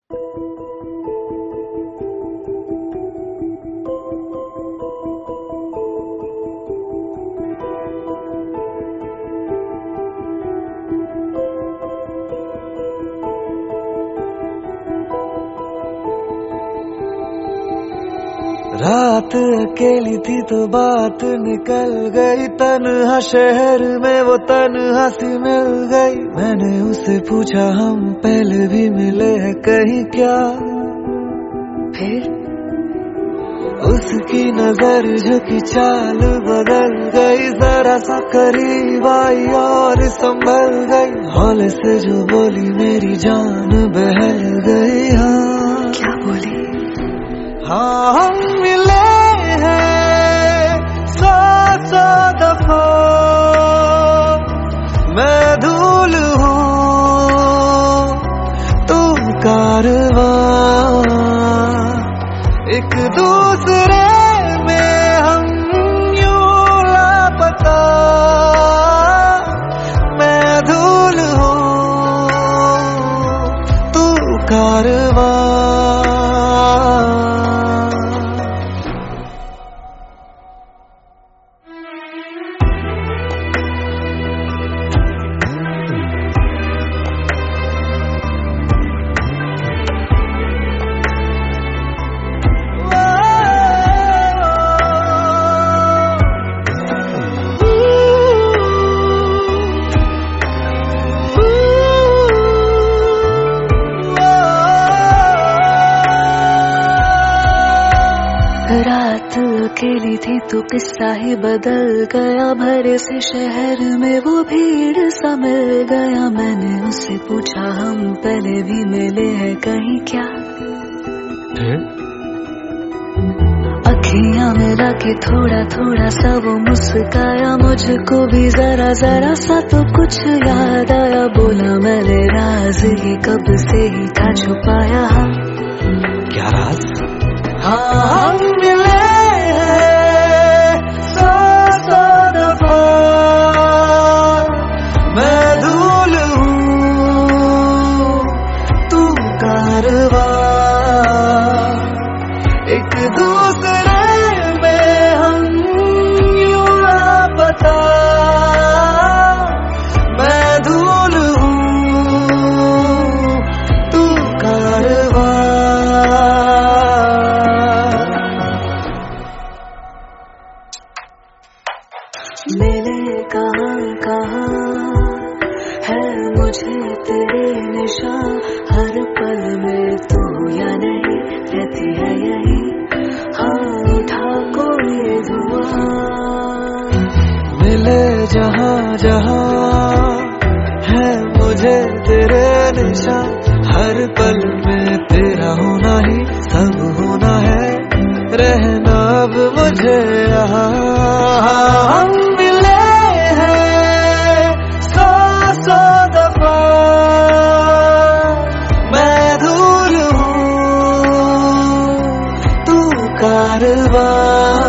रात अकेली थी तो बात निकल गई, तन्हा शहर में वो तन्हा सी मिल गई। मैंने उससे पूछा हम पहले भी मिले हैं कहीं क्या, फिर उसकी नजर झुकी चाल बदल गई, जरा सा करीब आई और संभल गई। हौले से जो बोली मेरी जान बहल गई। हाँ क्या बोली? हाँ हम मिले हैं सौ सौ दफा, मैं धूल हूँ तू कारवां, एक दूसरे में हम यूं लापता, मैं धूल हूँ तू कारवां। रात अकेली थी तो किस्सा ही बदल गया, भरे से शहर में वो भीड़ सा मिल गया। मैंने उससे पूछा हम पहले भी मिले हैं कहीं क्या, अखियां मिला के थोड़ा थोड़ा सा वो मुस्काया, मुझको भी जरा जरा सा तो कुछ याद आया। बोला मैंने राज ये कब से ही था छुपाया। क्या राज? हाँ हम मिले हैं सौ सौ दफा, मैं धूल हूँ तू कारवां, एक दूसरे में हम यूं लापता, मैं धूल हूँ तू कारवां। मैंने कहाँ है मुझे तेरे निशान, हर पल में तू या नहीं रहती है यही। हाँ उठा कोई धुआं, मिले जहाँ जहाँ है मुझे तेरे निशान, हर पल में तेरा होना ही सब होना है, रहना अब मुझे यहाँ। हम मिले हैं सौ सौ दफा, मैं धूल हूँ तू कारवां।